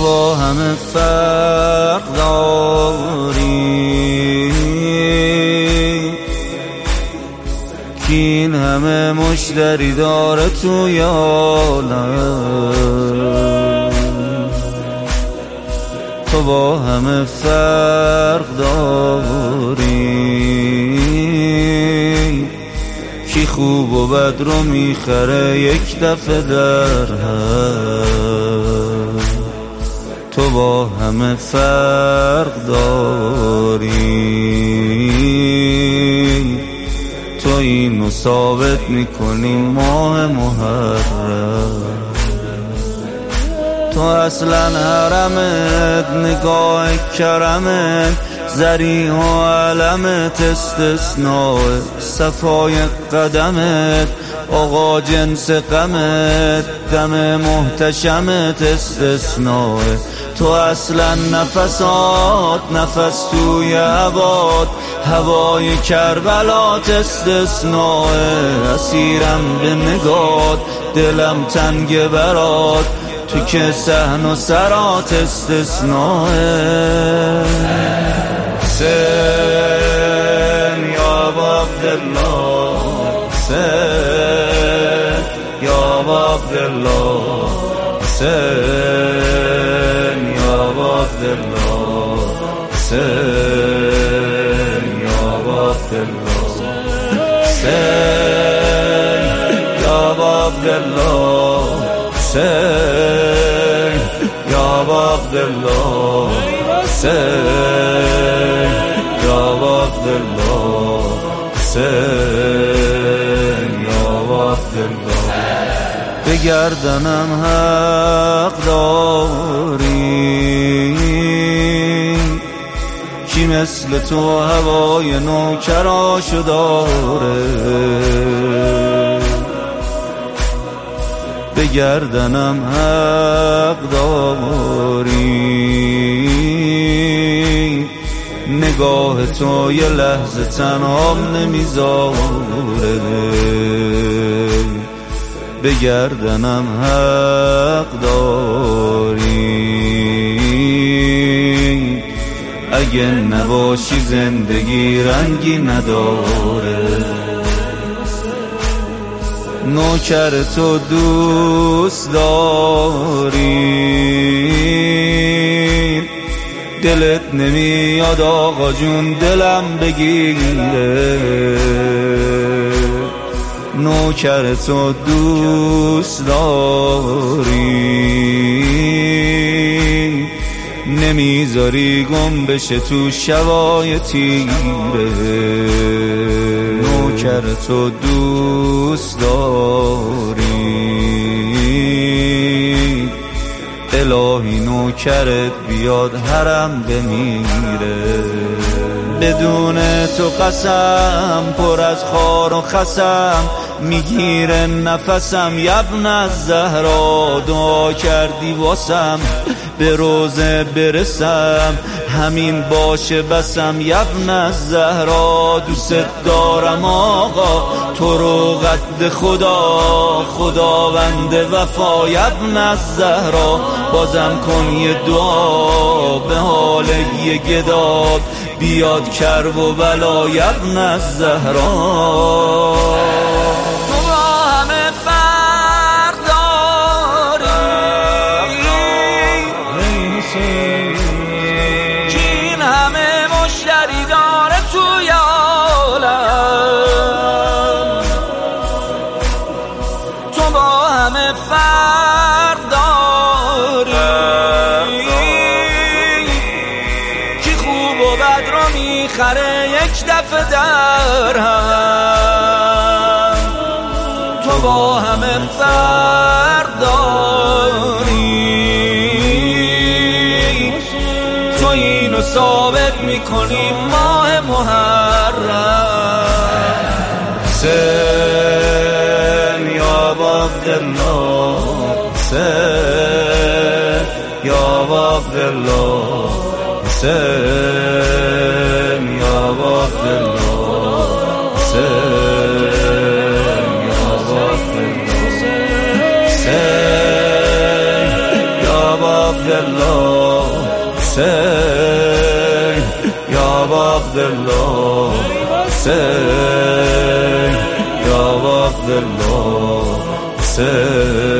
با همه فرق داری، که این همه مشتری داره توی عالم. تو با همه فرق داری، کی خوب و بد رو میخره یک دفعه در هم. تو با همه فرق داری، تو اینو ثابت میکنی ماه محرم. تو اصلا حرمت، نگاه کرمت، ذریح و علمت استثناء، صفای قدمت، آقا جنس غمت، دم محتشمت استثناء. تو اصلا نفسات، نفس توی هوات، هوای کربلات استثناء. اسیرم به نگات، دلم تنگ برات، تو که صحن و سرات استثناء. حسین یا عبدالله، حسین یا عبدالله، حسین یا عبدالله، حسین یا عبدالله، حسین یا عبدالله، حسین یا عبدالله، حسین یا عبدالله، حسین یا عبدالله. به گردنم حق داری، کی مثل تو هوای نوکراشو داره. به گردنم حق داری، نگاه تو یه لحظه تنهام نمیذاره. به گردنم حق داری، اگه نباشی زندگی رنگی نداره. نوکر تو دوست داری، دلت نمیاد آقا جون دلم بگیره. نوکر تو دوست داری، نمیذاری گم بشه تو شبای تیره. نوکر تو دوست داری، الهی نوکرت بیاد حرم بمیره. بدون تو قسم پر از خار و خسم، میگیره نفسم. یبن از زهرا دعا کردی واسم، به روزه برسم همین باشه بسم. یبن از زهرا دوست دارم آقا، تو رو قد خدا، خداوند وفا. یبن از زهرا بازم کن یه دعا، به حال یه گدا بیاد کرب و بلا. یبن از زهرا فرق داری، کی خوب و بد رو میخره یک دفعه در هم. تو با همه فرق داری، تو اینو ثابت میکنی ماه محرم. حسین یا عبدالله، حسین یا عبدالله، حسین یا عبدالله، حسین یا عبدالله، حسین یا عبدالله حسین یا عبدالله حسین یا عبدالله حسین